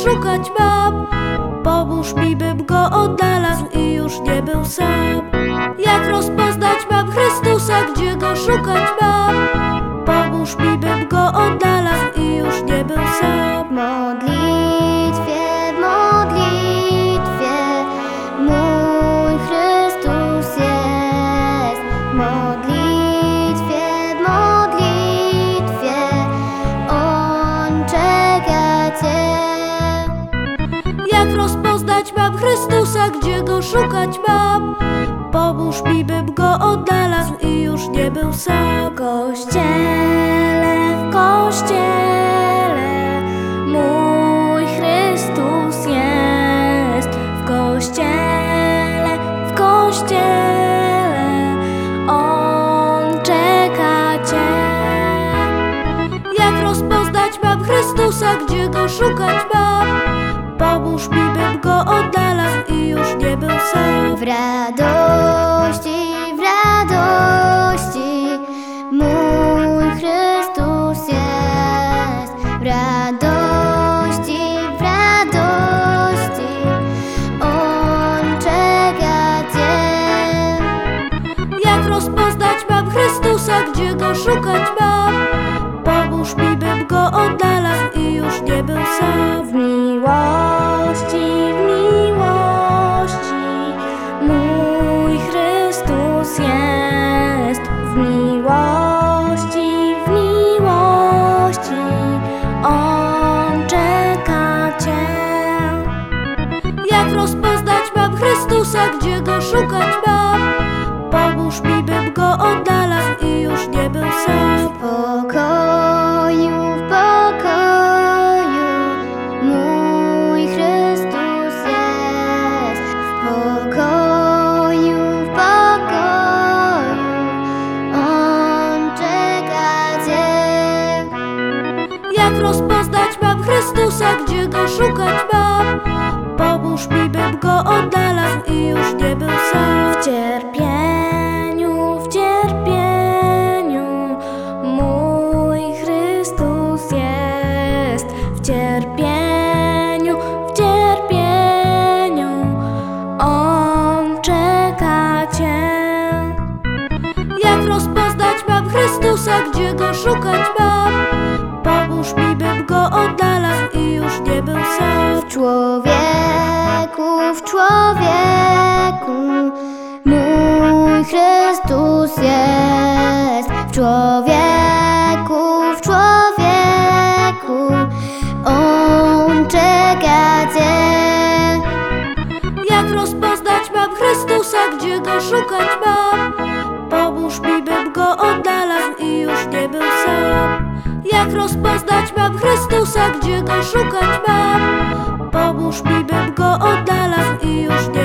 szukać mam. Pomóż mi, bym go odnalazł i już nie był sam. Jak rozpoznać mam Chrystusa, gdzie go szukać mam? Pomóż mi, bym go odnalazł i już nie był sam. W modlitwie, mój Chrystus jest. W modlitwie, On czeka Cię. Jak rozpoznać mam Chrystusa, gdzie go szukać mam? Pomóż mi, bym go odnalazł i już nie był sam. W kościele mój Chrystus jest. W kościele On czeka Cię. Jak rozpoznać mam Chrystusa, gdzie go szukać mam? Pomóż mi, bym go odnalazł i już nie był sam. W radości mój Chrystus jest. W radości On czeka Cię. Jak rozpoznać mam Chrystusa, gdzie go szukać mam? Pomóż mi, bym go odnalazł i już nie był sam. W miłości mój Chrystus jest. W miłości On czeka Cię. Jak rozpoznać mam Chrystusa, gdzie go szukać mam? Pomóż mi, bym go odnalazł i już nie był sam. W pokoju mój Chrystus jest. W pokoju On czeka Cię. Jak rozpoznać mam Chrystusa, gdzie go szukać mam? Pomóż mi, bym go odnalazł i już nie był sam. W cierpieniu mój Chrystus jest. W cierpieniu On czeka Cię. Jak rozpoznać mam Chrystusa, gdzie go szukać mam? Pomóż mi, bym go odnalazł i już nie był sam. W człowieku mój Chrystus jest. W człowieku On czeka Cię. Jak rozpoznać mam Chrystusa, gdzie go szukać mam? Pomóż mi, bym go odnalazł i już nie był sam. Jak rozpoznać mam Chrystusa, gdzie go szukać mam? Pomóż mi, bym go odnalazł i już nie